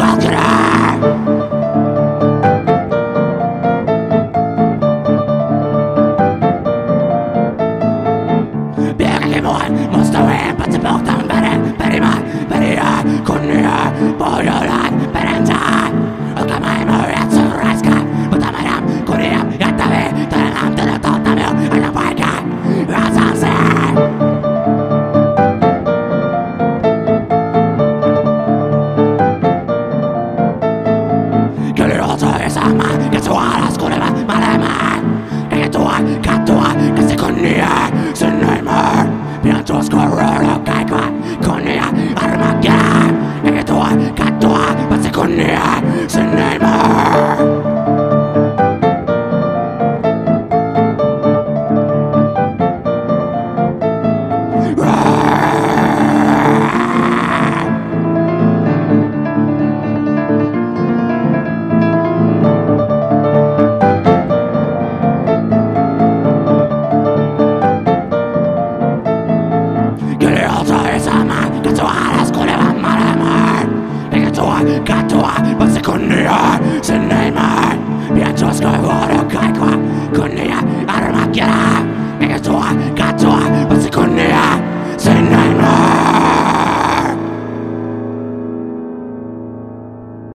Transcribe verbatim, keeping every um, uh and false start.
Måste hem på tillbaka beren Beriman, beria, kunnia Bojolan, berenta Okamai moret suraiska Mutta madam, kuriam, jättävi Tänään tänä tottamio, aina paikan Rasanse Kyllä otsoi sama Katsua alas kuleva malemaan Ketua, katua, kasi kunnia Synnyimmään Pian tuos korona kaikua kunnia armageddon Eikä tuo kattua, vaan se kunnia sen neimää Katua, vaan se kunnia sen neimään Pian tuos korona kaikua kunnia armageddon Eikä tuo kattua